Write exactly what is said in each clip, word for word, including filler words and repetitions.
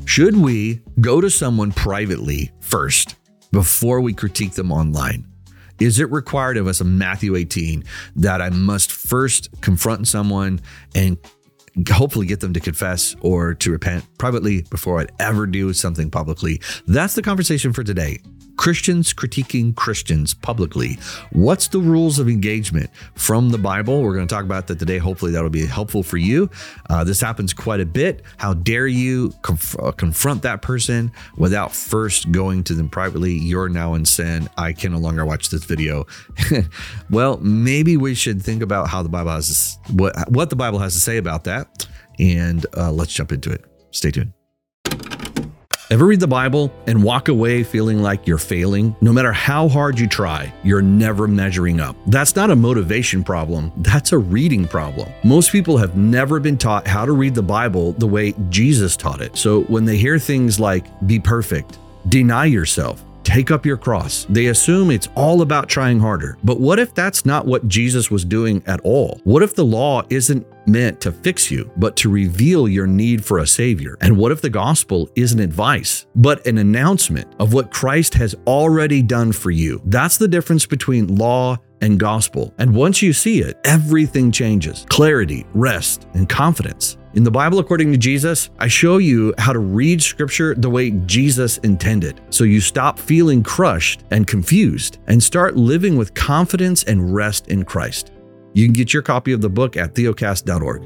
Should we go to someone privately first before we critique them online? Is it required of us in Matthew eighteen that I must first confront someone and hopefully get them to confess or to repent privately before I'd ever do something publicly? That's the conversation for today. Christians critiquing Christians publicly. What's the rules of engagement from the Bible? We're going to talk about that today. Hopefully that'll be helpful for you. Uh, this happens quite a bit. How dare you conf- uh, confront that person without first going to them privately? You're now in sin. I can no longer watch this video. Well, maybe we should think about how the Bible has to, what what the Bible has to say about that, and uh, let's jump into it. Stay tuned. Ever read the Bible and walk away feeling like you're failing? No matter how hard you try, you're never measuring up. That's not a motivation problem. That's a reading problem. Most people have never been taught how to read the Bible the way Jesus taught it. So when they hear things like, be perfect, deny yourself, take up your cross, they assume it's all about trying harder. But what if that's not what Jesus was doing at all? What if the law isn't meant to fix you, but to reveal your need for a savior? And what if the gospel isn't advice, but an announcement of what Christ has already done for you? That's the difference between law and gospel. And once you see it, everything changes. Clarity, rest, and confidence. In the Bible, according to Jesus, I show you how to read scripture the way Jesus intended. So you stop feeling crushed and confused and start living with confidence and rest in Christ. You can get your copy of the book at theocast dot org.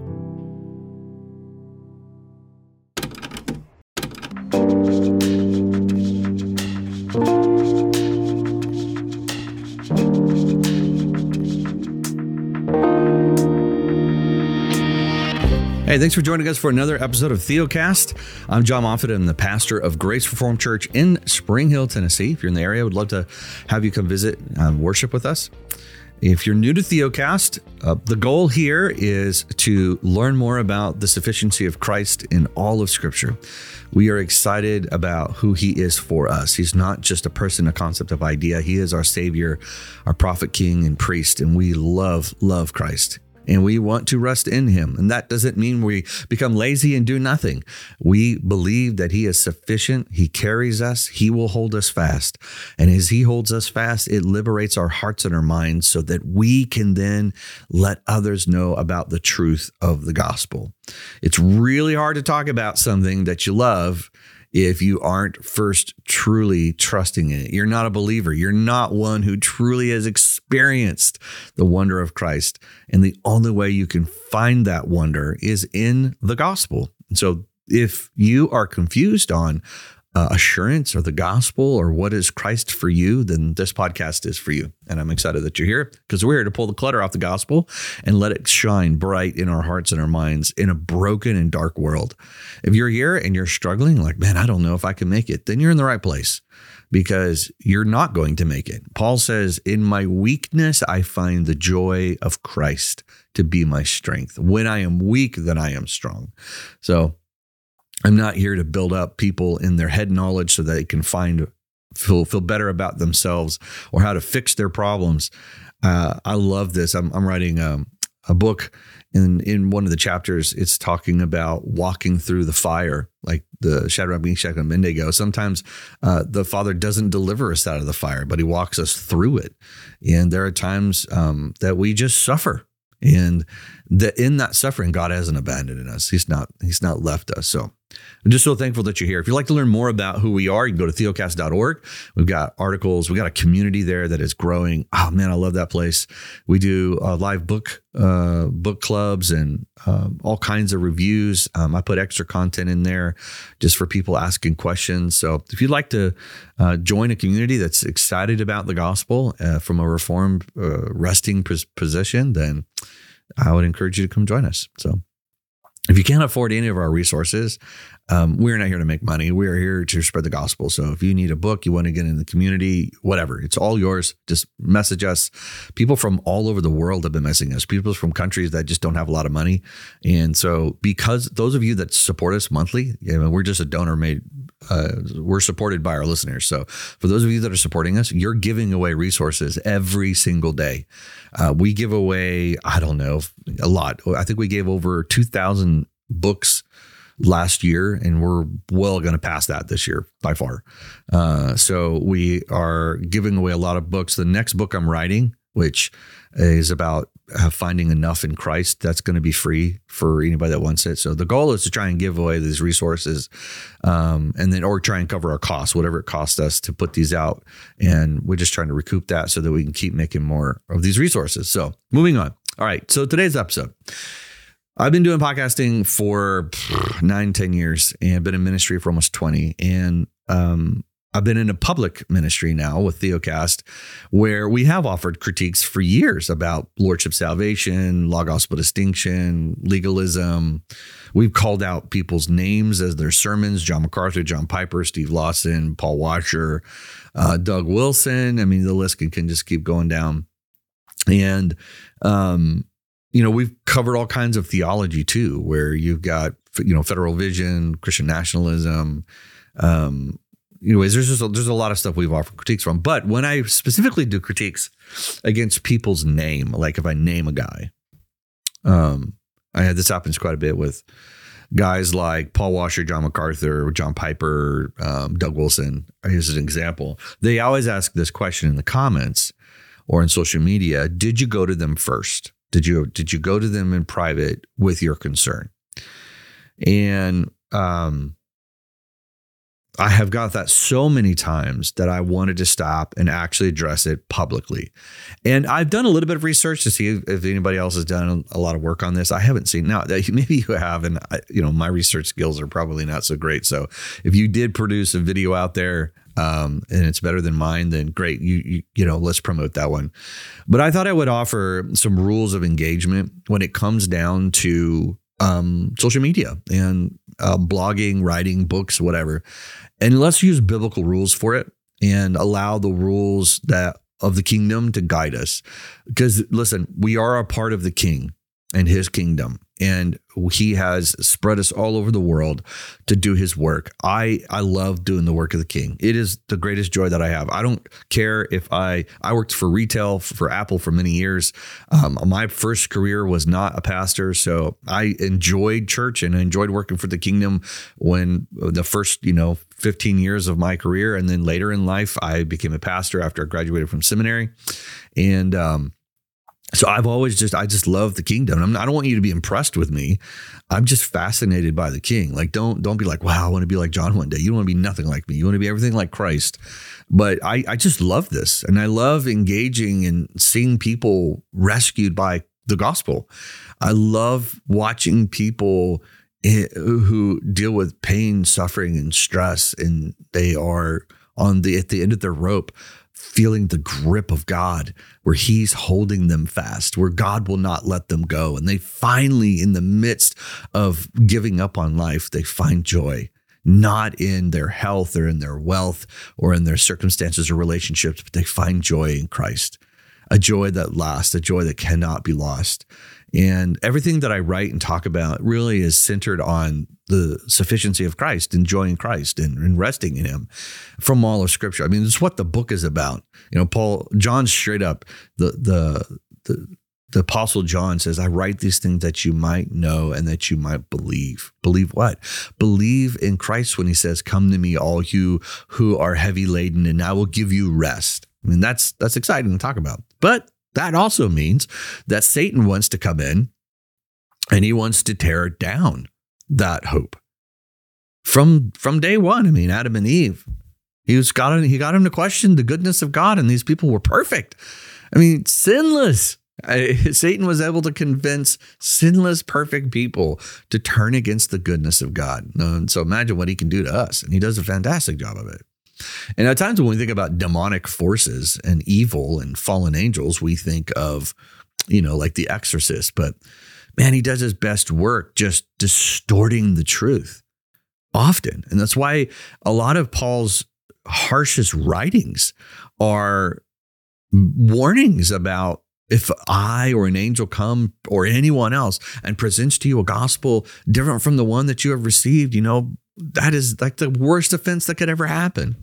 Hey, thanks for joining us for another episode of Theocast. I'm John Moffitt. I'm the pastor of Grace Reformed Church in Spring Hill, Tennessee. If you're in the area, I would love to have you come visit and worship with us. If you're new to Theocast, uh, the goal here is to learn more about the sufficiency of Christ in all of Scripture. We are excited about who he is for us. He's not just a person, a concept, of idea. He is our Savior, our prophet, king, and priest, and we love, love Christ. And we want to rest in him. And that doesn't mean we become lazy and do nothing. We believe that he is sufficient. He carries us. He will hold us fast. And as he holds us fast, it liberates our hearts and our minds so that we can then let others know about the truth of the gospel. It's really hard to talk about something that you love if you aren't first truly trusting in it. You're not a believer. You're not one who truly has experienced the wonder of Christ. And the only way you can find that wonder is in the gospel. And so if you are confused on uh, assurance or the gospel or what is Christ for you, then this podcast is for you. And I'm excited that you're here because we're here to pull the clutter off the gospel and let it shine bright in our hearts and our minds in a broken and dark world. If you're here and you're struggling, like, man, I don't know if I can make it, then you're in the right place because you're not going to make it. Paul says, in my weakness, I find the joy of Christ to be my strength. When I am weak, then I am strong. So I'm not here to build up people in their head knowledge so that they can find feel feel better about themselves or how to fix their problems. Uh, I love this. I'm, I'm writing um, a book, and in one of the chapters, it's talking about walking through the fire, like the Shadrach, Meshach, and Abednego. Sometimes uh, the Father doesn't deliver us out of the fire, but he walks us through it. And there are times um, that we just suffer. And that in that suffering, God hasn't abandoned us. He's not, he's not left us. So I'm just so thankful that you're here. If you'd like to learn more about who we are, you can go to theocast dot org. We've got articles. We've got a community there that is growing. Oh man, I love that place. We do uh, live book, uh, book clubs and um, all kinds of reviews. Um, I put extra content in there just for people asking questions. So if you'd like to uh, join a community that's excited about the gospel uh, from a reformed uh, resting pos- position, then I would encourage you to come join us. So if you can't afford any of our resources, um, we're not here to make money. We are here to spread the gospel. So if you need a book, you want to get in the community, whatever, it's all yours. Just message us. People from all over the world have been messaging us. People from countries that just don't have a lot of money. And so because those of you that support us monthly, you know, we're just a donor made, uh, we're supported by our listeners. So for those of you that are supporting us, you're giving away resources every single day. Uh, we give away, I don't know, a lot. I think we gave over two thousand books last year, and we're well going to pass that this year by far. Uh, so we are giving away a lot of books. The next book I'm writing, which is about uh, finding enough in Christ, that's going to be free for anybody that wants it. So the goal is to try and give away these resources, um, and then or try and cover our costs, whatever it costs us to put these out. And we're just trying to recoup that so that we can keep making more of these resources. So moving on. All right. So today's episode. I've been doing podcasting for nine, ten years and been in ministry for almost twenty. And um, I've been in a public ministry now with Theocast, where we have offered critiques for years about lordship salvation, law gospel distinction, legalism. We've called out people's names as their sermons: John MacArthur, John Piper, Steve Lawson, Paul Washer, uh, Doug Wilson. I mean, the list can, can just keep going down. And, um, you know, we've covered all kinds of theology too, where you've got, you know, federal vision, Christian nationalism. Um, anyways, there's just a, there's a lot of stuff we've offered critiques from. But when I specifically do critiques against people's name, like if I name a guy, um, I had this happens quite a bit with guys like Paul Washer, John MacArthur, John Piper, um, Doug Wilson. Here's an example. They always ask this question in the comments or in social media: did you go to them first? Did you did you go to them in private with your concern? And um, I have got that so many times that I wanted to stop and actually address it publicly. And I've done a little bit of research to see if, if anybody else has done a lot of work on this. I haven't seen now. Maybe you have, and I, you know my research skills are probably not so great. So if you did produce a video out there, Um, and it's better than mine, then great. You, you, you know, let's promote that one. But I thought I would offer some rules of engagement when it comes down to um, social media and uh, blogging, writing, books, whatever. And let's use biblical rules for it and allow the rules that of the kingdom to guide us. Because listen, we are a part of the King and his kingdom. And he has spread us all over the world to do his work. I, I love doing the work of the King. It is the greatest joy that I have. I don't care if I, I worked for retail for Apple for many years. Um, my first career was not a pastor. So I enjoyed church and I enjoyed working for the kingdom when the first, you know, fifteen years of my career. And then later in life, I became a pastor after I graduated from seminary. And, um, So I've always just, I just love the kingdom. I'm not, I don't want you to be impressed with me. I'm just fascinated by the King. Like, don't, don't be like, wow, I want to be like John one day. You don't want to be nothing like me. You want to be everything like Christ. But I, I just love this. And I love engaging and seeing people rescued by the gospel. I love watching people who deal with pain, suffering, and stress, and they are on the, at the end of their rope, feeling the grip of God, where he's holding them fast, where God will not let them go. And they finally, in the midst of giving up on life, they find joy, not in their health or in their wealth or in their circumstances or relationships, but they find joy in Christ, a joy that lasts, a joy that cannot be lost. And everything that I write and talk about really is centered on the sufficiency of Christ, enjoying Christ and, and resting in him from all of Scripture. I mean, it's what the book is about. You know, Paul, John straight up, the, the, the, the Apostle John says, I write these things that you might know and that you might believe. Believe what? Believe in Christ when he says, come to me, all you who are heavy laden, and I will give you rest. I mean, that's, that's exciting to talk about. But that also means that Satan wants to come in and he wants to tear down that hope from, from day one. I mean, Adam and Eve, he was got he got him to question the goodness of God, and these people were perfect. I mean, sinless. Satan was able to convince sinless, perfect people to turn against the goodness of God. And so imagine what he can do to us. And he does a fantastic job of it. And at times when we think about demonic forces and evil and fallen angels, we think of, you know, like The Exorcist. But man, he does his best work just distorting the truth often. And that's why a lot of Paul's harshest writings are warnings about, if I or an angel come or anyone else and presents to you a gospel different from the one that you have received, you know, that is like the worst offense that could ever happen.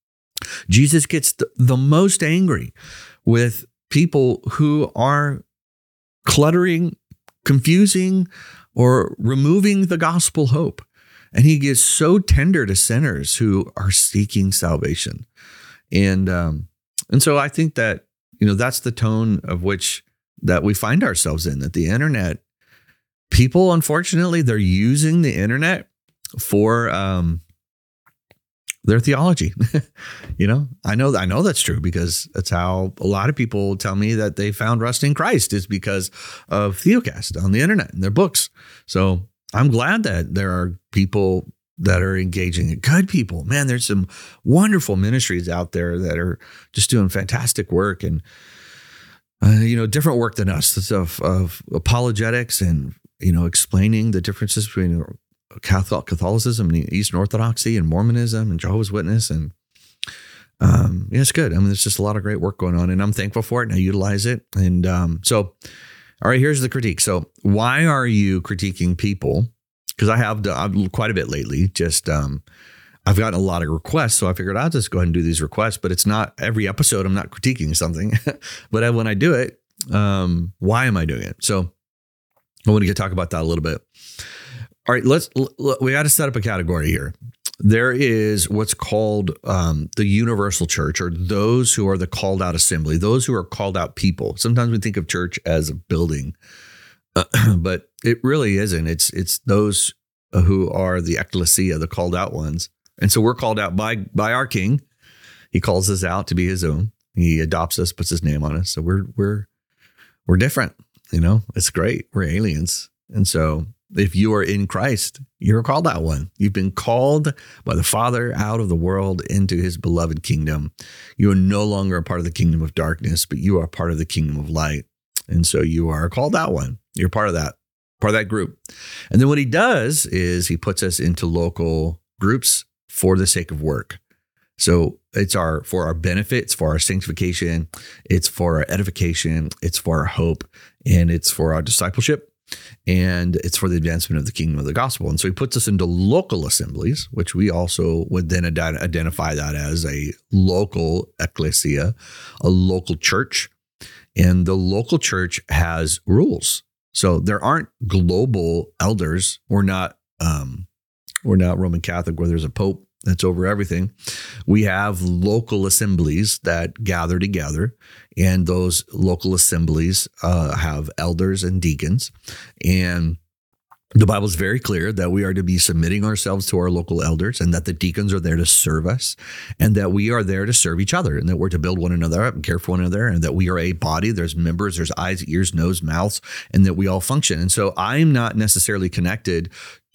Jesus gets the, the most angry with people who are cluttering, confusing, or removing the gospel hope. And he is so tender to sinners who are seeking salvation. And um, and so I think that, you know, that's the tone of which that we find ourselves in, that the internet, people, unfortunately, they're using the internet for um, their theology. You know, I know, I know that's true, because that's how a lot of people tell me that they found rest in Christ, is because of Theocast on the internet and their books. So I'm glad that there are people that are engaging it. Good people, man. There's some wonderful ministries out there that are just doing fantastic work, and uh, you know, different work than us. It's of, of apologetics and, you know, explaining the differences between Catholic Catholicism and Eastern Orthodoxy and Mormonism and Jehovah's Witness. And um, yeah, it's good. I mean, there's just a lot of great work going on, and I'm thankful for it, and I utilize it. And um, so, all right, here's the critique. So why are you critiquing people? Because I have done quite a bit lately. Just um, I've gotten a lot of requests, so I figured I'll just go ahead and do these requests. But it's not every episode. I'm not critiquing something, but when I do it, um, why am I doing it? So I want to get talk about that a little bit. All right, let's, we got to set up a category here. There is what's called um, the universal church, or those who are the called out assembly, those who are called out people. Sometimes we think of church as a building, uh, but it really isn't. It's it's those who are the ecclesia, the called out ones. And so we're called out by by our King. He calls us out to be his own. He adopts us, puts his name on us. So we're we're we're different. You know, it's great. We're aliens, and so. If you are in Christ, you're called out one. You've been called by the Father out of the world into his beloved kingdom. You are no longer a part of the kingdom of darkness, but you are part of the kingdom of light. And so you are a called out one. You're part of that, part of that group. And then what he does is he puts us into local groups for the sake of work. So it's our for our benefit, it's for our sanctification, it's for our edification, it's for our hope, and it's for our discipleship. And it's for the advancement of the kingdom of the gospel. And so he puts us into local assemblies, which we also would then ad- identify that as a local ecclesia, a local church. And the local church has rules. So there aren't global elders. We're not, um, we're not Roman Catholic where there's a pope that's over everything. We have local assemblies that gather together, and those local assemblies uh, have elders and deacons. And the Bible is very clear that we are to be submitting ourselves to our local elders, and that the deacons are there to serve us, and that we are there to serve each other, and that we're to build one another up and care for one another, and that we are a body. There's members, there's eyes, ears, nose, mouths, and that we all function. And so I'm not necessarily connected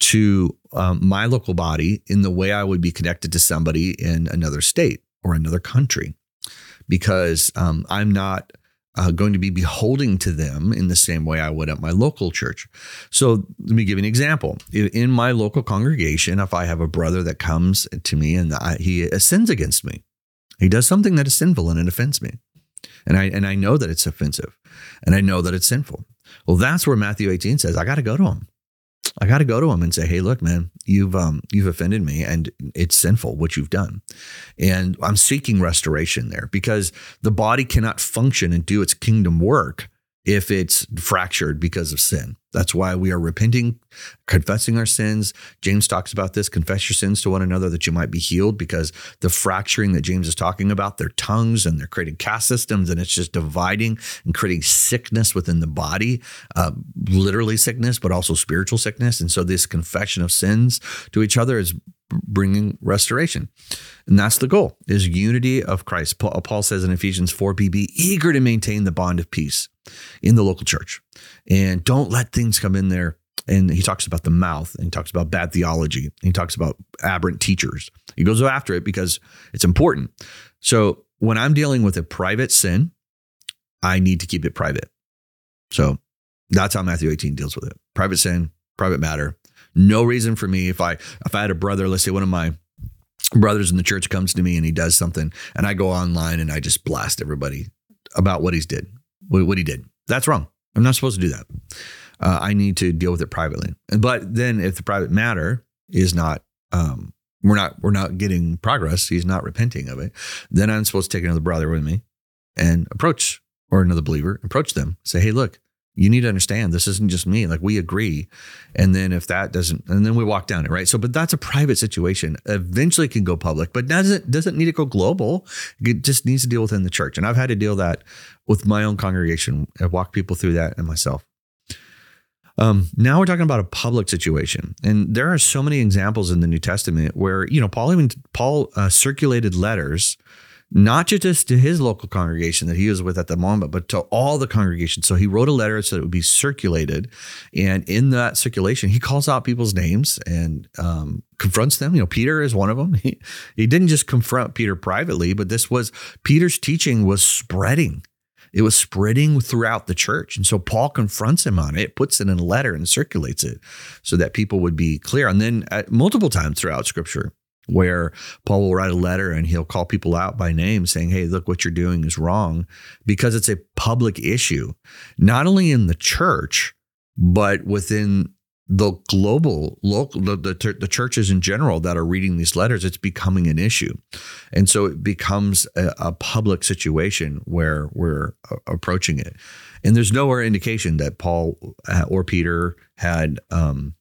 to um, my local body in the way I would be connected to somebody in another state or another country, because um, I'm not uh, going to be beholding to them in the same way I would at my local church. So let me give you an example. In my local congregation, if I have a brother that comes to me and I, he sins against me, he does something that is sinful and it offends me. And I and I know that it's offensive, and I know that it's sinful. Well, that's where Matthew eighteen says, I got to go to him. I got to go to him and say, hey, look, man, you've um, you've offended me, and it's sinful what you've done. And I'm seeking restoration there, because the body cannot function and do its kingdom work if it's fractured because of sin. That's why we are repenting, confessing our sins. James talks about this. Confess your sins to one another that you might be healed, because the fracturing that James is talking about, their tongues, and they're creating caste systems, and it's just dividing and creating sickness within the body, uh, literally sickness, but also spiritual sickness. And so this confession of sins to each other is bringing restoration. And that's the goal, is unity of Christ. Paul, Paul says in Ephesians four, be, be eager to maintain the bond of peace in the local church. And don't let things come in there. And he talks about the mouth, and he talks about bad theology, and he talks about aberrant teachers. He goes after it because it's important. So when I'm dealing with a private sin, I need to keep it private. So that's how Matthew eighteen deals with it. Private sin, private matter. No reason for me, if I if I had a brother, let's say one of my brothers in the church comes to me and he does something, and I go online and I just blast everybody about what he's did, what he did. That's wrong. I'm not supposed to do that. Uh, I need to deal with it privately. And but then if the private matter is not, um, we're not we're not getting progress, he's not repenting of it, then I'm supposed to take another brother with me and approach, or another believer, approach them, say, hey, look, you need to understand this isn't just me. Like, we agree. And then if that doesn't, and then we walk down it, right? So, but that's a private situation. Eventually can go public, but doesn't, doesn't need to go global. It just needs to deal within the church. And I've had to deal that with my own congregation. I've walked people through that and myself. Um, now we're talking about a public situation. And there are so many examples in the New Testament where, you know, Paul even, Paul uh, circulated letters, not just to his local congregation that he was with at the moment, but to all the congregations. So he wrote a letter so that it would be circulated. And in that circulation, he calls out people's names and um, confronts them. You know, Peter is one of them. He, he didn't just confront Peter privately, but this was, Peter's teaching was spreading. It was spreading throughout the church. And so Paul confronts him on it, puts it in a letter and circulates it so that people would be clear. And then at multiple times throughout Scripture, where Paul will write a letter and he'll call people out by name saying, hey, look, what you're doing is wrong, because it's a public issue, not only in the church, but within the global, local, the, the, the churches in general that are reading these letters. It's becoming an issue. And so it becomes a, a public situation where we're approaching it. And there's nowhere indication that Paul or Peter had, um,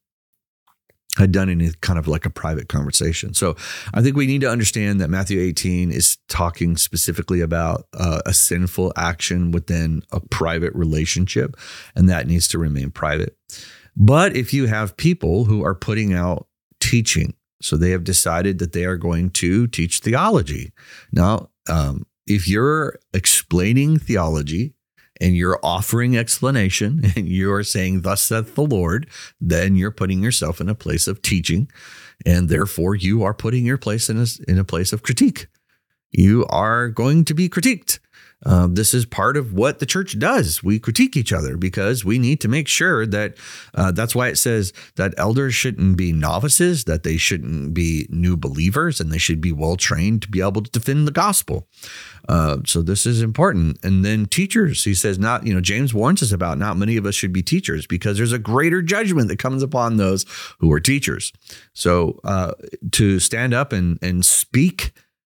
had done any kind of like a private conversation. So I think we need to understand that Matthew eighteen is talking specifically about uh, a sinful action within a private relationship, and that needs to remain private. But if you have people who are putting out teaching, so they have decided that they are going to teach theology. Now, um, if you're explaining theology, and you're offering explanation and you're saying, thus saith the Lord, then you're putting yourself in a place of teaching. And therefore you are putting your place in a, in a place of critique. You are going to be critiqued. Uh, this is part of what the church does. We critique each other because we need to make sure that uh, that's why it says that elders shouldn't be novices, that they shouldn't be new believers, and they should be well trained to be able to defend the gospel. Uh, so this is important. And then teachers, he says, not, you know, James warns us about not many of us should be teachers because there's a greater judgment that comes upon those who are teachers. So uh, to stand up and, and speak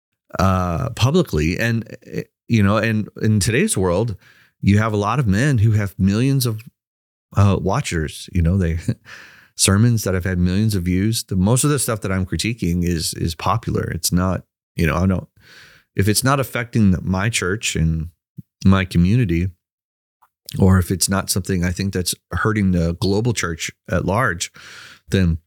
uh, publicly, and you know, and in today's world, you have a lot of men who have millions of uh, watchers. You know, they sermons that have had millions of views. The most of the stuff that I'm critiquing is is popular. It's not, you know, I don't. If it's not affecting my church and my community, or if it's not something I think that's hurting the global church at large, then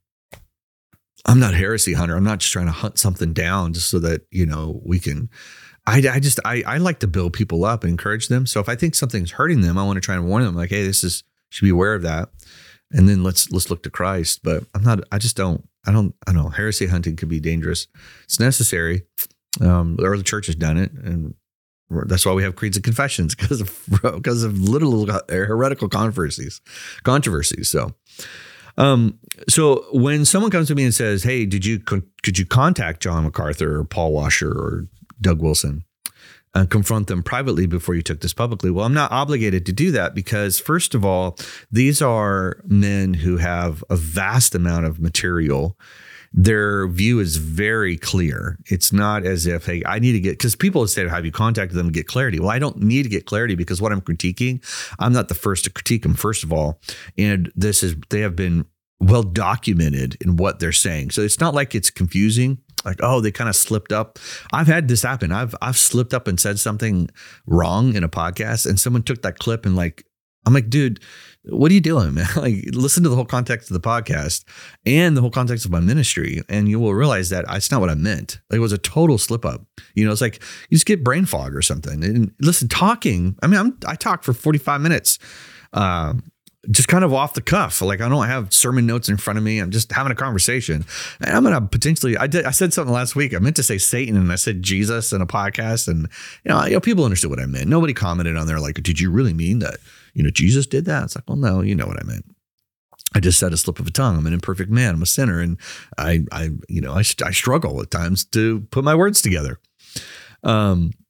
I'm not a heresy hunter. I'm not just trying to hunt something down just so that, you know, we can. I, I just, I, I like to build people up and encourage them. So if I think something's hurting them, I want to try and warn them like, hey, this is, you should be aware of that. And then let's, let's look to Christ. But I'm not, I just don't, I don't, I don't know. Heresy hunting could be dangerous. It's necessary. Um, the early church has done it. And that's why we have creeds and confessions, because of, because of little heretical controversies, controversies. So, um, so when someone comes to me and says, hey, did you, could you contact John MacArthur or Paul Washer or Doug Wilson and confront them privately before you took this publicly? Well, I'm not obligated to do that because, first of all, these are men who have a vast amount of material. Their view is very clear. It's not as if, hey, I need to get, because people have said, have you contacted them to get clarity? Well, I don't need to get clarity because what I'm critiquing, I'm not the first to critique them, first of all. And this is, they have been well documented in what they're saying. So it's not like it's confusing. Like, oh, they kind of slipped up. I've had this happen. I've I've slipped up and said something wrong in a podcast, and someone took that clip and like, I'm like, dude, what are you doing, man? Like, listen to the whole context of the podcast and the whole context of my ministry, and you will realize that it's not what I meant. Like, it was a total slip up. You know, it's like you just get brain fog or something. And listen, talking. I mean, I'm, I talk for forty-five minutes. Uh, just kind of off the cuff. Like, I don't have sermon notes in front of me. I'm just having a conversation. And I'm going to potentially, I did, I said something last week. I meant to say Satan and I said Jesus in a podcast. And, you know, you know, people understood what I meant. Nobody commented on there like, did you really mean that, you know, Jesus did that? It's like, well, no, you know what I meant. I just said a slip of a tongue. I'm an imperfect man. I'm a sinner. And I, I, you know, I, I struggle at times to put my words together. Um,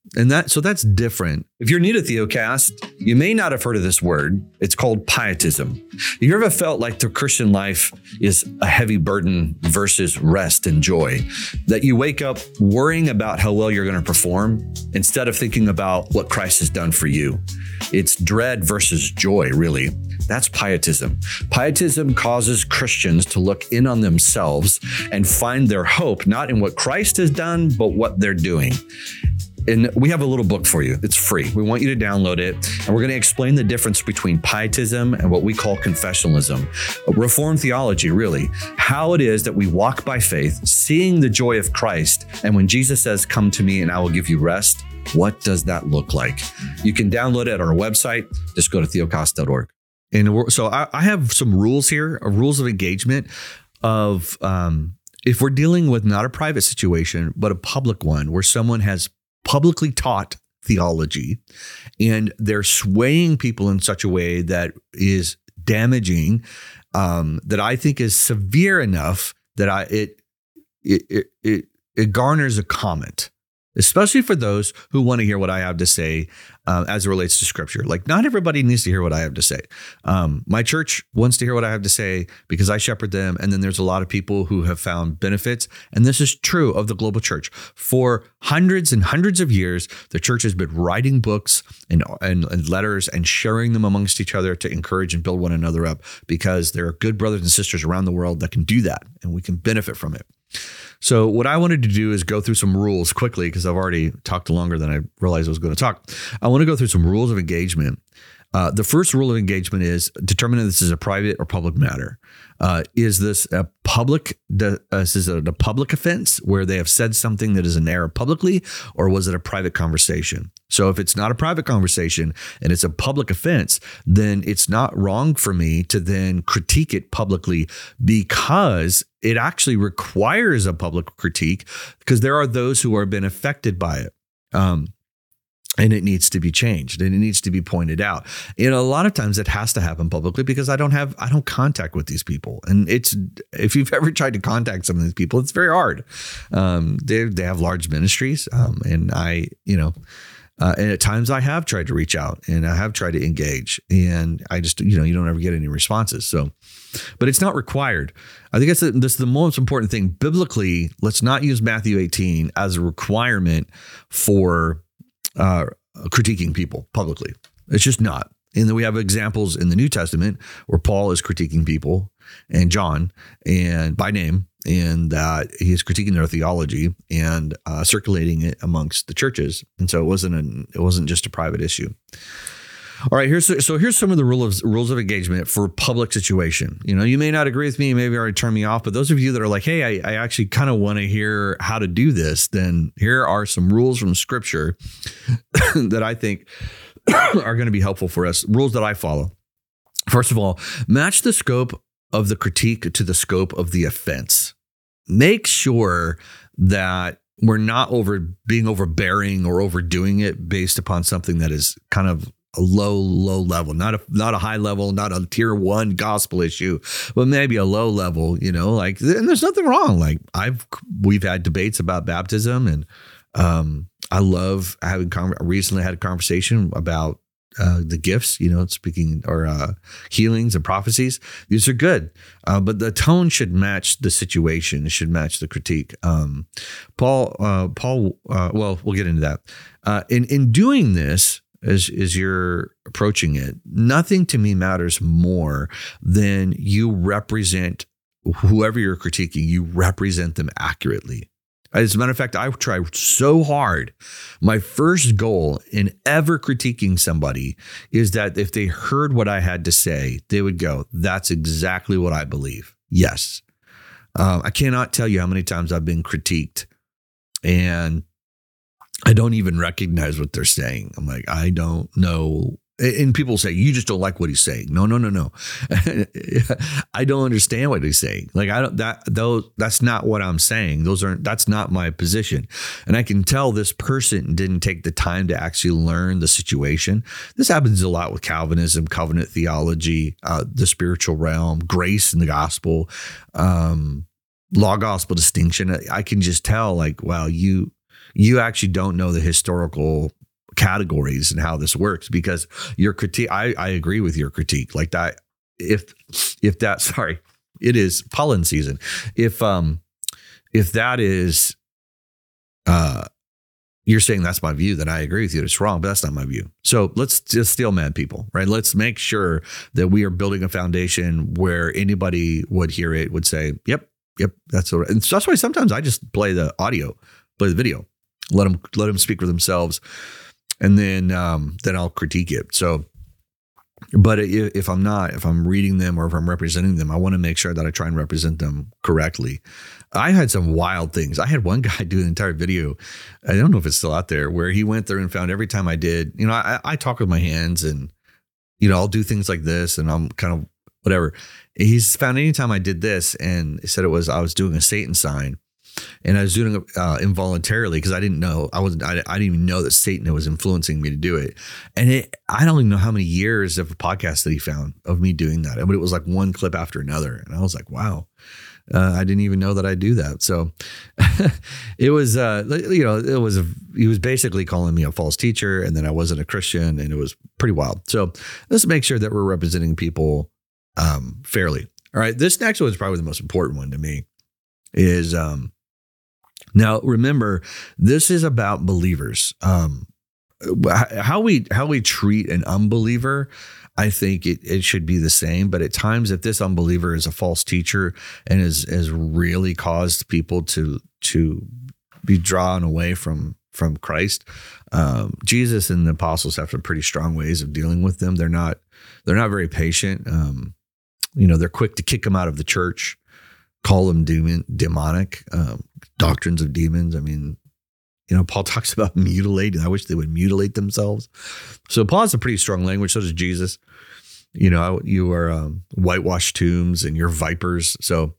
And that so that's different. If you're new to Theocast, you may not have heard of this word. It's called pietism. Have you ever felt like the Christian life is a heavy burden versus rest and joy? That you wake up worrying about how well you're going to perform instead of thinking about what Christ has done for you. It's dread versus joy, really. That's pietism. Pietism causes Christians to look in on themselves and find their hope not in what Christ has done, but what they're doing. And we have a little book for you. It's free. We want you to download it. And we're going to explain the difference between pietism and what we call confessionalism. Reformed theology, really. How it is that we walk by faith, seeing the joy of Christ. And when Jesus says, come to me and I will give you rest, what does that look like? You can download it on our website. Just go to theocast dot org. And so I, I have some rules here, rules of engagement of um, if we're dealing with not a private situation, but a public one where someone has publicly taught theology and they're swaying people in such a way that is damaging, um, that I think is severe enough that I it it it it, it garners a comment, especially for those who want to hear what I have to say uh, as it relates to Scripture. Like, not everybody needs to hear what I have to say. Um, my church wants to hear what I have to say because I shepherd them. And then there's a lot of people who have found benefits. And this is true of the global church. For hundreds and hundreds of years, the church has been writing books and, and, and letters and sharing them amongst each other to encourage and build one another up, because there are good brothers and sisters around the world that can do that, and we can benefit from it. So what I wanted to do is go through some rules quickly, because I've already talked longer than I realized I was going to talk. I want to go through some rules of engagement. Uh, the first rule of engagement is determine if this is a private or public matter. Uh, is this a public? Uh, is this a, a public offense where they have said something that is an error publicly, or was it a private conversation? So if it's not a private conversation and it's a public offense, then it's not wrong for me to then critique it publicly, because it actually requires a public critique, because there are those who are been affected by it. Um, And it needs to be changed, and it needs to be pointed out. And a lot of times it has to happen publicly, because I don't have, I don't contact with these people. And it's, if you've ever tried to contact some of these people, it's very hard. Um, they, they have large ministries. Um, and I, you know, uh, and at times I have tried to reach out and I have tried to engage, and I just, you know, you don't ever get any responses. So, but it's not required. I think that's the, that's the most important thing. Biblically, let's not use Matthew eighteen as a requirement for Uh, critiquing people publicly. It's just not. And then we have examples in the New Testament where Paul is critiquing people, and John, and by name, and that uh, he is critiquing their theology and uh, circulating it amongst the churches. And so it wasn't an, it wasn't just a private issue. All right, here's so here's some of the rules of, rules of engagement for public situation. You know, you may not agree with me, maybe already turn me off, but those of you that are like, hey, I, I actually kind of want to hear how to do this, then here are some rules from Scripture that I think are going to be helpful for us. Rules that I follow. First of all, match the scope of the critique to the scope of the offense. Make sure that we're not over being overbearing or overdoing it based upon something that is kind of a low, low level, not a not a high level, not a tier one gospel issue, but maybe a low level, you know, like, and there's nothing wrong. Like I've, we've had debates about baptism, and um, I love having, con- recently had a conversation about uh, the gifts, you know, speaking or uh, healings and prophecies. These are good, uh, but the tone should match the situation. It should match the critique. Um, Paul, uh, Paul, uh, well, we'll get into that. Uh, in, in doing this, As, as you're approaching it, nothing to me matters more than you represent whoever you're critiquing, you represent them accurately. As a matter of fact, I try so hard. My first goal in ever critiquing somebody is that if they heard what I had to say, they would go, that's exactly what I believe. Yes. Um, I cannot tell you how many times I've been critiqued and I don't even recognize what they're saying. I'm like, I don't know. And people say, you just don't like what he's saying. No, no, no, no. I don't understand what he's saying. Like, I don't, that, those, that's not what I'm saying. Those aren't, that's not my position. And I can tell this person didn't take the time to actually learn the situation. This happens a lot with Calvinism, covenant theology, uh, the spiritual realm, grace in the gospel, um, law gospel distinction. I can just tell, like, wow, you, you actually don't know the historical categories and how this works, because your critique, I, I agree with your critique. Like that, if, if that, sorry, it is pollen season. If, um, if that is, uh, you're saying that's my view, then I agree with you. It's wrong, but that's not my view. So let's just steel man people, right? Let's make sure that we are building a foundation where anybody would hear it, would say, yep, yep, that's all right. And so that's why sometimes I just play the audio, play the video, let them, let them speak for themselves. And then, um, then I'll critique it. So, but if I'm not, if I'm reading them or if I'm representing them, I want to make sure that I try and represent them correctly. I had some wild things. I had one guy do an entire video. I don't know if it's still out there, where he went through and found every time I did, you know, I, I talk with my hands and, you know, I'll do things like this and I'm kind of whatever. He's found anytime I did this, and he said it was, I was doing a Satan sign. And I was doing it uh, involuntarily because I didn't know. I wasn't. I, I didn't even know that Satan was influencing me to do it. And it, I don't even know how many years of a podcast that he found of me doing that. But it was like one clip after another, and I was like, "Wow, uh, I didn't even know that I do that." So it was, uh, you know, it was. A, he was basically calling me a false teacher, and then I wasn't a Christian, and it was pretty wild. So let's make sure that we're representing people um, fairly. All right, this next one is probably the most important one to me. Is um. Now, remember, this is about believers. Um, how we how we treat an unbeliever, I think it, it should be the same. But at times, if this unbeliever is a false teacher and has has really caused people to to be drawn away from from Christ, um, Jesus and the apostles have some pretty strong ways of dealing with them. They're not they're not very patient. Um, you know, they're quick to kick them out of the church. Call them demon, demonic, um, doctrines of demons. I mean, you know, Paul talks about mutilating. I wish they would mutilate themselves. So Paul has a pretty strong language. So does Jesus. You know, you are um, whitewashed tombs and you're vipers. So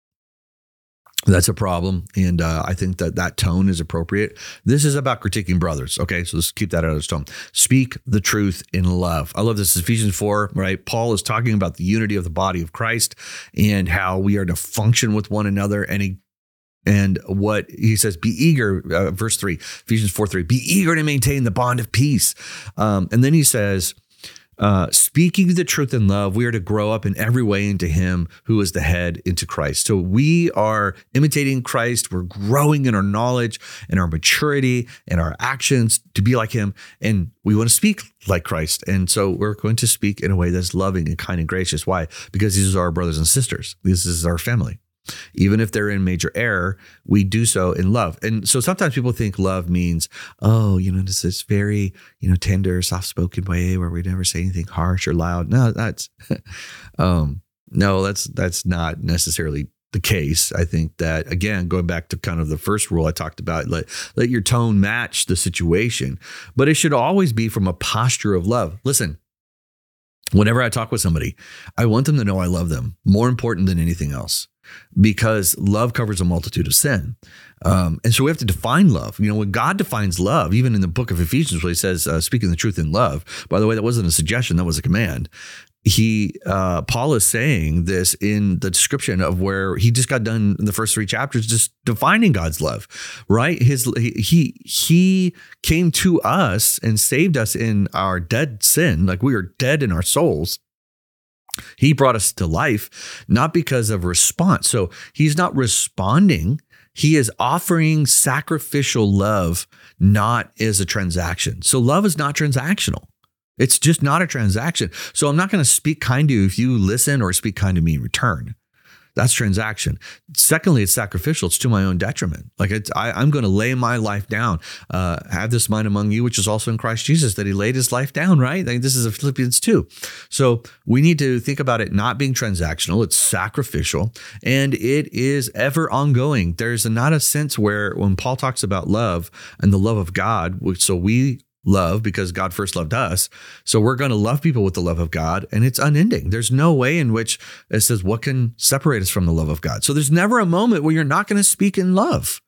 that's a problem. And uh, I think that that tone is appropriate. This is about critiquing brothers. Okay, so let's keep that out of the tone. Speak the truth in love. I love this. Ephesians four, right? Paul is talking about the unity of the body of Christ and how we are to function with one another. And he, and what he says, be eager, uh, verse three, Ephesians four, three, be eager to maintain the bond of peace. Um, and then he says, Uh, speaking the truth in love, we are to grow up in every way into him who is the head, into Christ. So we are imitating Christ. We're growing in our knowledge and our maturity and our actions to be like him. And we want to speak like Christ. And so we're going to speak in a way that's loving and kind and gracious. Why? Because these are our brothers and sisters. This is our family. Even if they're in major error, we do so in love. And so sometimes people think love means, oh, you know, this is very, you know, tender, soft-spoken way where we never say anything harsh or loud. No, that's, um, no, that's, that's not necessarily the case. I think that, again, going back to kind of the first rule I talked about, let, let your tone match the situation, but it should always be from a posture of love. Listen, whenever I talk with somebody, I want them to know I love them, more important than anything else. Because love covers a multitude of sin. Um, and so we have to define love. You know, when God defines love, even in the book of Ephesians, where he says, uh, speaking the truth in love, by the way, that wasn't a suggestion, that was a command. He, uh, Paul is saying this in the description of where he just got done in the first three chapters, just defining God's love, right? His, he, he came to us and saved us in our dead sin. Like we were dead in our souls. He brought us to life, not because of response. So he's not responding. He is offering sacrificial love, not as a transaction. So love is not transactional. It's just not a transaction. So I'm not going to speak kind to you if you listen or speak kind to me in return. That's transaction. Secondly, it's sacrificial. It's to my own detriment. Like it's, I, I'm going to lay my life down. Uh, have this mind among you, which is also in Christ Jesus, that he laid his life down, right? Like this is a Philippians two. So we need to think about it not being transactional. It's sacrificial, and it is ever ongoing. There's not a sense where when Paul talks about love and the love of God, so we love because God first loved us. So we're going to love people with the love of God, and it's unending. There's no way in which it says, what can separate us from the love of God? So there's never a moment where you're not going to speak in love.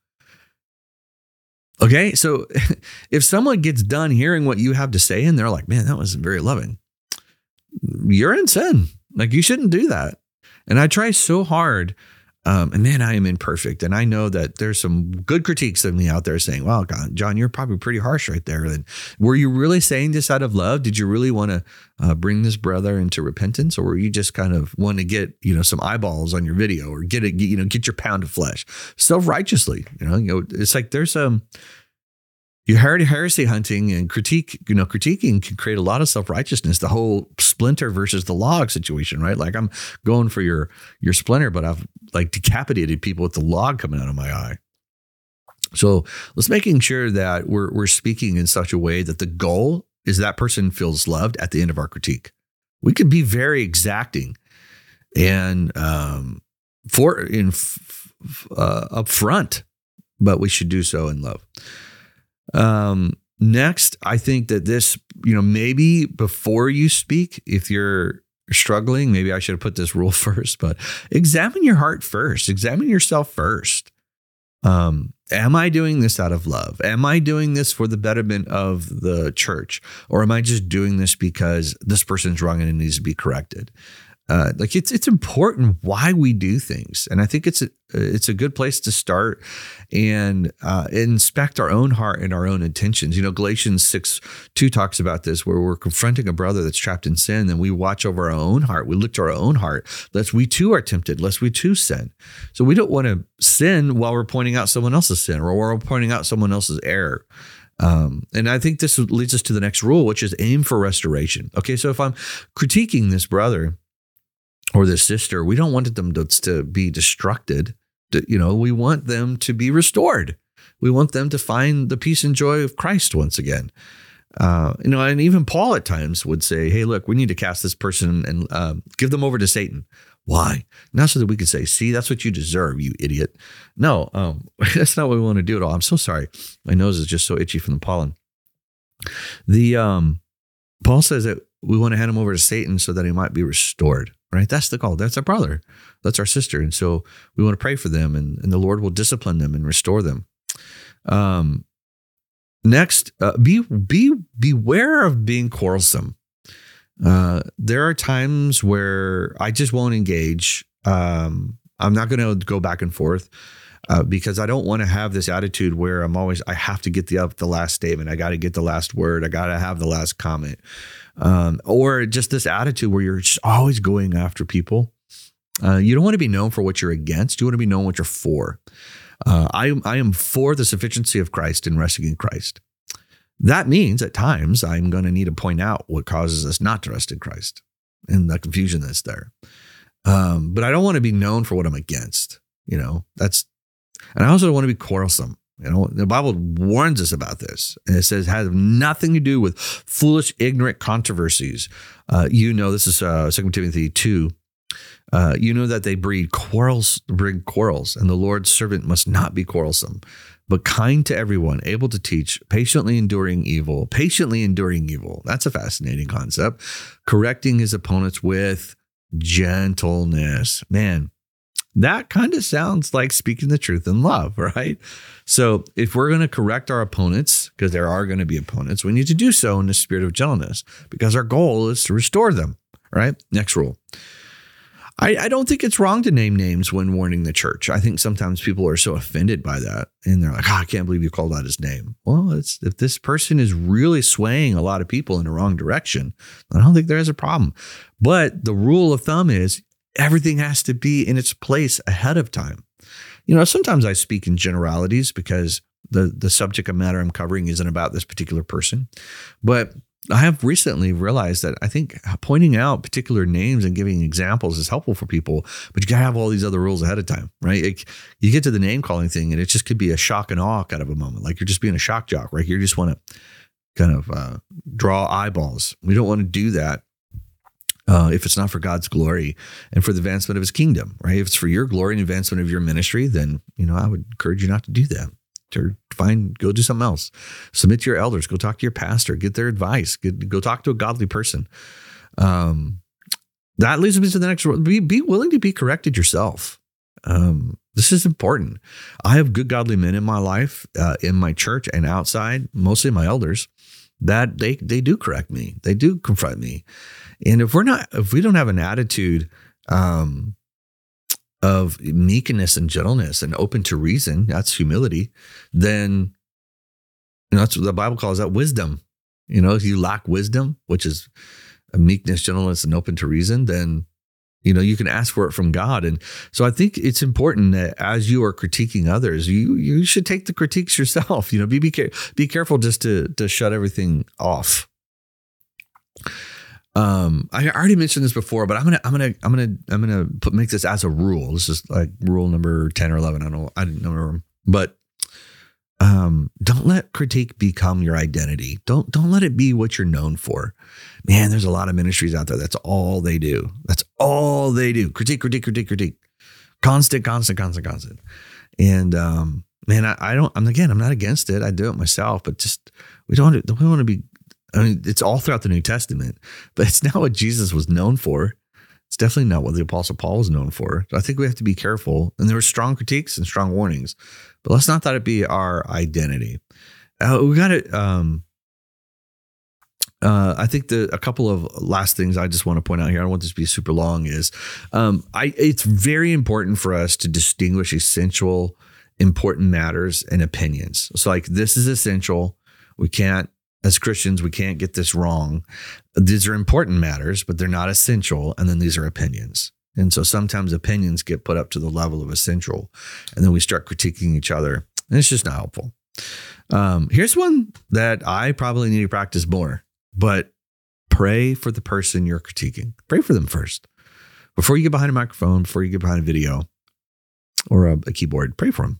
Okay. So if someone gets done hearing what you have to say and they're like, man, that wasn't very loving, you're in sin. Like you shouldn't do that. And I try so hard Um, and man, I am imperfect. And I know that there's some good critiques of me out there saying, well, God, John, you're probably pretty harsh right there. And were you really saying this out of love? Did you really want to uh, bring this brother into repentance? Or were you just kind of want to get, you know, some eyeballs on your video or get it, you know, get your pound of flesh self-righteously? You know, you know, it's like there's um, you heard heresy hunting and critique, you know, critiquing can create a lot of self-righteousness. The whole splinter versus the log situation, right? Like I'm going for your your splinter, but I've like decapitated people with the log coming out of my eye. So let's making sure that we're we're speaking in such a way that the goal is that person feels loved at the end of our critique. We can be very exacting and um, for in uh, upfront, but we should do so in love. Um, next, I think that this, you know, maybe before you speak, if you're struggling, maybe I should have put this rule first, but examine your heart first, examine yourself first. Um, am I doing this out of love? Am I doing this for the betterment of the church? Or am I just doing this because this person's wrong and it needs to be corrected? Uh, like it's it's important why we do things, and I think it's a it's a good place to start and uh, inspect our own heart and our own intentions. You know, Galatians six two talks about this, where we're confronting a brother that's trapped in sin, and we watch over our own heart. We look to our own heart, lest we too are tempted, lest we too sin. So we don't want to sin while we're pointing out someone else's sin or while we're pointing out someone else's error. Um, and I think this leads us to the next rule, which is aim for restoration. Okay, so if I'm critiquing this brother or this sister, we don't want them to, to be destructed. To, you know, we want them to be restored. We want them to find the peace and joy of Christ once again. Uh, you know, and even Paul at times would say, hey, look, we need to cast this person and uh, give them over to Satan. Why? Not so that we could say, see, that's what you deserve, you idiot. No, um, that's not what we want to do at all. I'm so sorry. My nose is just so itchy from the pollen. The um, Paul says that we want to hand him over to Satan so that he might be restored. Right? That's the call. That's our brother. That's our sister. And so we want to pray for them, and, and the Lord will discipline them and restore them. Um, next, uh, be, be, beware of being quarrelsome. Uh, there are times where I just won't engage. Um, I'm not going to go back and forth uh, because I don't want to have this attitude where I'm always, I have to get the, up the last statement. I got to get the last word. I got to have the last comment. Um, or just this attitude where you're just always going after people. Uh, you don't want to be known for what you're against. You want to be known what you're for. Uh, I, I am for the sufficiency of Christ and resting in Christ. That means at times I'm going to need to point out what causes us not to rest in Christ and the confusion that's there. Um, but I don't want to be known for what I'm against. You know, that's, and I also don't want to be quarrelsome. You know, the Bible warns us about this, and it says, has nothing to do with foolish, ignorant controversies. Uh, you know, this is uh, Second Timothy two. Uh, you know that they breed quarrels, bring quarrels, and the Lord's servant must not be quarrelsome, but kind to everyone, able to teach, patiently enduring evil, patiently enduring evil. That's a fascinating concept. Correcting his opponents with gentleness. Man, that kind of sounds like speaking the truth in love, right? So if we're going to correct our opponents, because there are going to be opponents, we need to do so in the spirit of gentleness, because our goal is to restore them, right? Next rule. I, I don't think it's wrong to name names when warning the church. I think sometimes people are so offended by that, and they're like, oh, I can't believe you called out his name. Well, it's, if this person is really swaying a lot of people in the wrong direction, I don't think there's a problem. But the rule of thumb is, everything has to be in its place ahead of time. You know, sometimes I speak in generalities because the, the subject matter I'm covering isn't about this particular person. But I have recently realized that I think pointing out particular names and giving examples is helpful for people, but you got to have all these other rules ahead of time, right? It, you get to the name calling thing and it just could be a shock and awe kind of a moment. Like you're just being a shock jock, right? You just want to kind of uh, draw eyeballs. We don't want to do that. Uh, if it's not for God's glory and for the advancement of his kingdom, right? If it's for your glory and advancement of your ministry, then, you know, I would encourage you not to do that. To find, go do something else. Submit to your elders. Go talk to your pastor. Get their advice. Get, go talk to a godly person. Um, that leads me to the next one. Be, be willing to be corrected yourself. Um, this is important. I have good godly men in my life, uh, in my church and outside, mostly my elders, that they they do correct me. They do confront me. And if we're not, if we don't have an attitude um, of meekness and gentleness and open to reason, that's humility, then you know, that's what the Bible calls that wisdom. You know, if you lack wisdom, which is a meekness, gentleness, and open to reason, then, you know, you can ask for it from God. And so I think it's important that as you are critiquing others, you you should take the critiques yourself. You know, be be, care, be careful just to to shut everything off. Um, I already mentioned this before, but I'm gonna I'm gonna I'm gonna I'm gonna put make this as a rule. This is like rule number ten or eleven. I don't know. I didn't know, but um, don't let critique become your identity. Don't don't let it be what you're known for. Man, there's a lot of ministries out there. That's all they do. That's all they do. Critique, critique, critique, critique. Constant, constant, constant, constant. And um, man, I, I don't. I'm again. I'm not against it. I do it myself, but just we don't want to. We want to be. I mean, it's all throughout the New Testament, but it's not what Jesus was known for. It's definitely not what the Apostle Paul was known for. So I think we have to be careful. And there were strong critiques and strong warnings, but let's not let it be our identity. Uh, we got to. Um, uh, I think the a couple of last things I just want to point out here. I don't want this to be super long. Is um, I? It's very important for us to distinguish essential, important matters and opinions. So, like, this is essential. We can't. As Christians, we can't get this wrong. These are important matters, but they're not essential. And then these are opinions. And so sometimes opinions get put up to the level of essential, and then we start critiquing each other. And it's just not helpful. Um, here's one that I probably need to practice more, but pray for the person you're critiquing. Pray for them first. Before you get behind a microphone, before you get behind a video or a, a keyboard, pray for them.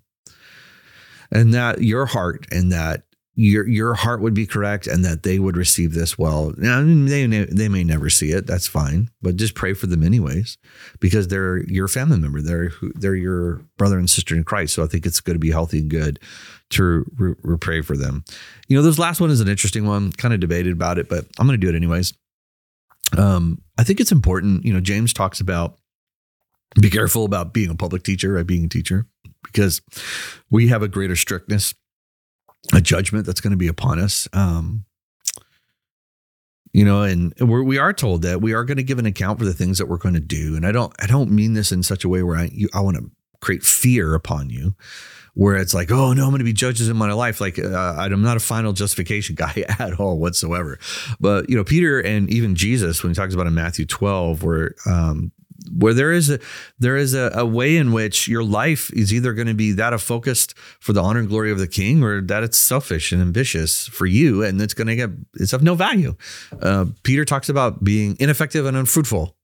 And that your heart and that your your heart would be correct, and that they would receive this well. Now, I mean, they they may never see it. That's fine, but just pray for them anyways, because they're your family member. They're they're your brother and sister in Christ. So I think it's going to be healthy and good to re- re- pray for them. You know, this last one is an interesting one. Kind of debated about it, but I'm going to do it anyways. Um, I think it's important. You know, James talks about be careful about being a public teacher, right? Being a teacher, because we have a greater strictness, a judgment that's going to be upon us. Um, you know, and we're, we are told that we are going to give an account for the things that we're going to do. And I don't, I don't mean this in such a way where I, you, I want to create fear upon you, where it's like, oh no, I'm going to be judges in my life. Like uh, I'm not a final justification guy at all whatsoever. But, you know, Peter and even Jesus, when he talks about in Matthew twelve, where, um, where there is a there is a, a way in which your life is either going to be that of focused for the honor and glory of the King, or that it's selfish and ambitious for you, and it's going to get it's of no value. Uh, Peter talks about being ineffective and unfruitful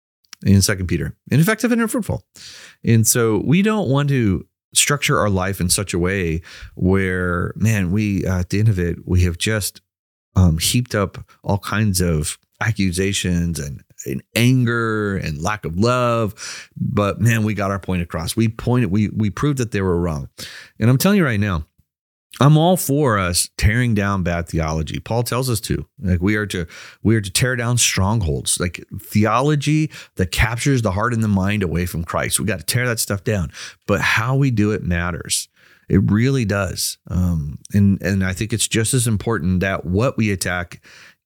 in Second Peter, ineffective and unfruitful, and so we don't want to structure our life in such a way where, man, we uh, at the end of it we have just um, heaped up all kinds of accusations and and anger and lack of love. But man, we got our point across. We pointed, we, we proved that they were wrong. And I'm telling you right now, I'm all for us tearing down bad theology. Paul tells us to, like, we are to, we are to tear down strongholds, like theology that captures the heart and the mind away from Christ. We got to tear that stuff down, but how we do it matters. It really does. Um, and, and I think it's just as important that what we attack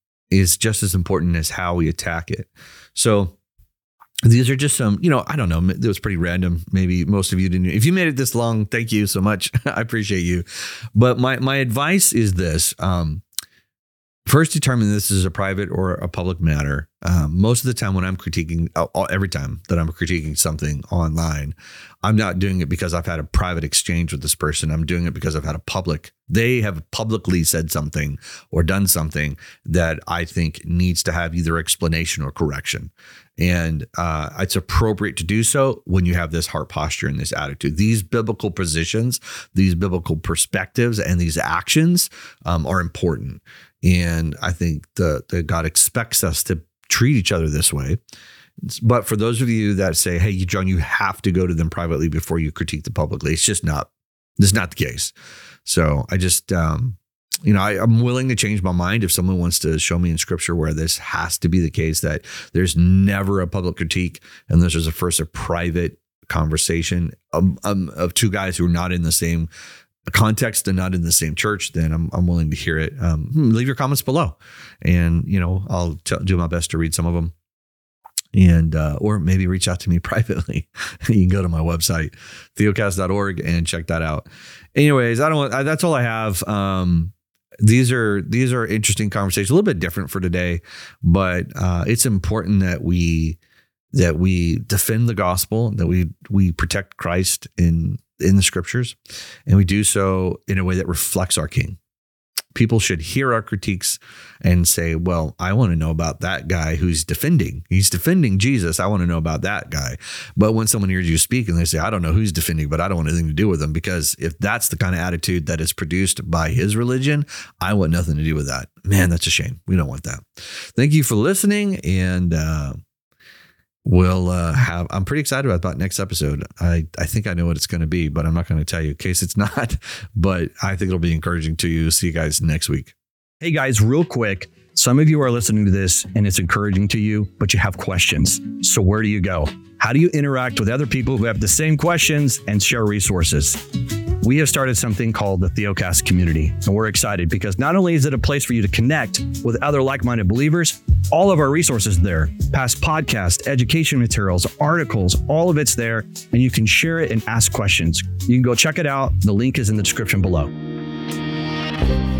is just as important as how we attack it. So these are just some, you know, I don't know, it was pretty random. Maybe most of you didn't. If you made it this long, thank you so much. I appreciate you. But my my advice is this. Um, first, determine this is a private or a public matter. Um, most of the time when I'm critiquing, every time that I'm critiquing something online, I'm not doing it because I've had a private exchange with this person. I'm doing it because I've had a public, they have publicly said something or done something that I think needs to have either explanation or correction. And uh, it's appropriate to do so when you have this heart posture and this attitude. These biblical positions, these biblical perspectives, and these actions um, are important. And I think the, the God expects us to treat each other this way. But for those of you that say, hey, John, you have to go to them privately before you critique them publicly, it's just not, this is not the case. So I just, um, you know, I, I'm willing to change my mind if someone wants to show me in scripture where this has to be the case, that there's never a public critique and there's just a first a private conversation um, um, of two guys who are not in the same context and not in the same church, then I'm I'm willing to hear it. Um, leave your comments below, and you know I'll t- do my best to read some of them. And, uh, or maybe reach out to me privately. You can go to my website, theocast dot org, and check that out. Anyways, I don't, I, that's all I have. Um, these are, these are interesting conversations, a little bit different for today, but, uh, it's important that we, that we defend the gospel, that we, we protect Christ in, in the scriptures, and we do so in a way that reflects our King. People should hear our critiques and say, well, I want to know about that guy who's defending. He's defending Jesus. I want to know about that guy. But when someone hears you speak and they say, I don't know who's defending, but I don't want anything to do with them, because if that's the kind of attitude that is produced by his religion, I want nothing to do with that. Man, that's a shame. We don't want that. Thank you for listening. And, uh, We'll uh, have, I'm pretty excited about, about next episode. I, I think I know what it's going to be, but I'm not going to tell you in case it's not, but I think it'll be encouraging to you. See you guys next week. Hey guys, real quick. Some of you are listening to this and it's encouraging to you, but you have questions. So where do you go? How do you interact with other people who have the same questions and share resources? We have started something called the Theocast community, and we're excited because not only is it a place for you to connect with other like-minded believers, all of our resources there, past podcasts, education materials, articles, all of it's there, and you can share it and ask questions. You can go check it out. The link is in the description below.